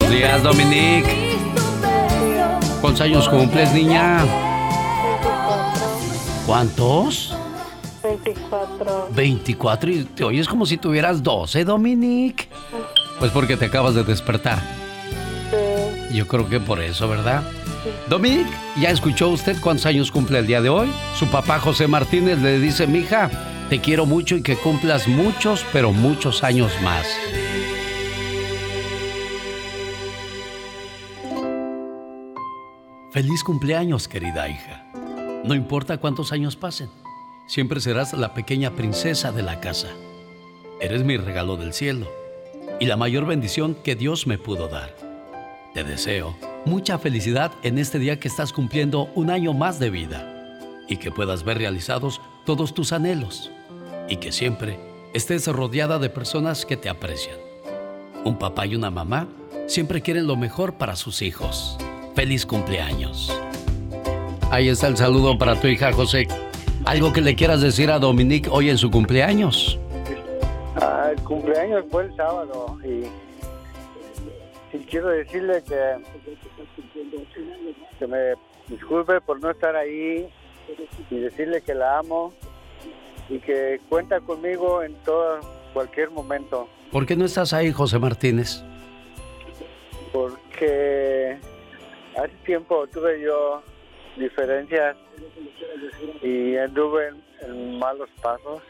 Buenos días, Dominique. ¿Cuántos años cumples, niña? 24. ¿Cuántos? 24. 24 y te oyes como si tuvieras 12, Dominique. Pues porque te acabas de despertar. Sí. Yo creo que por eso, ¿verdad? Dominique, ¿ya escuchó usted cuántos años cumple el día de hoy? Su papá José Martínez le dice, mija, te quiero mucho y que cumplas muchos, pero muchos años más. Feliz cumpleaños, querida hija. No importa cuántos años pasen, siempre serás la pequeña princesa de la casa. Eres mi regalo del cielo y la mayor bendición que Dios me pudo dar. Te deseo mucha felicidad en este día que estás cumpliendo un año más de vida y que puedas ver realizados todos tus anhelos y que siempre estés rodeada de personas que te aprecian. Un papá y una mamá siempre quieren lo mejor para sus hijos. ¡Feliz cumpleaños! Ahí está el saludo para tu hija, José. ¿Algo que le quieras decir a Dominique hoy en su cumpleaños? El cumpleaños fue el sábado y quiero decirle que me disculpe por no estar ahí y decirle que la amo y que cuenta conmigo en cualquier momento. ¿Por qué no estás ahí, José Martínez? Porque hace tiempo tuve yo diferencias y anduve en malos pasos.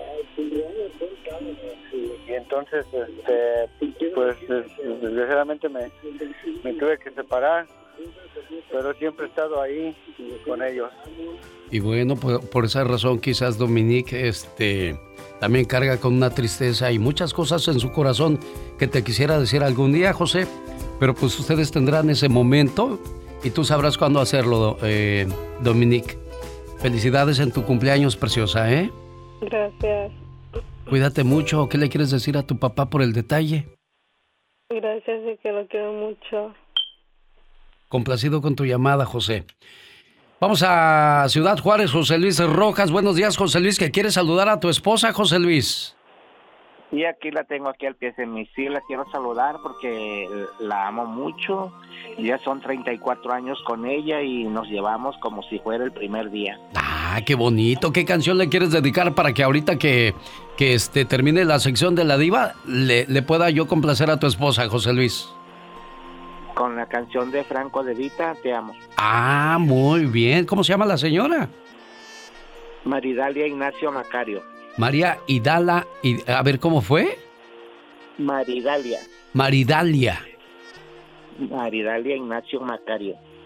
Y entonces, pues, desgraciadamente me tuve que separar, pero siempre he estado ahí con ellos. Y bueno, por esa razón quizás Dominique también carga con una tristeza y muchas cosas en su corazón que te quisiera decir algún día, José, pero pues ustedes tendrán ese momento y tú sabrás cuándo hacerlo, Dominique. Felicidades en tu cumpleaños, preciosa, ¿eh? Gracias. Cuídate mucho. ¿Qué le quieres decir a tu papá por el detalle? Gracias y que lo quiero mucho. Complacido con tu llamada, José. Vamos a Ciudad Juárez, José Luis Rojas. Buenos días, José Luis, que quieres saludar a tu esposa, José Luis. Y aquí la tengo aquí al pie de mí. Sí, la quiero saludar porque la amo mucho. Ya son 34 años con ella y nos llevamos como si fuera el primer día. Ah, qué bonito. ¿Qué canción le quieres dedicar para que ahorita que termine la sección de la diva le pueda yo complacer a tu esposa, José Luis? Con la canción de Franco De Vita, Te amo. Ah, muy bien. ¿Cómo se llama la señora? Maridalia Ignacio Macario. María Hidala, a ver, ¿cómo fue? Maridalia. Maridalia. Maridalia Ignacio Macario.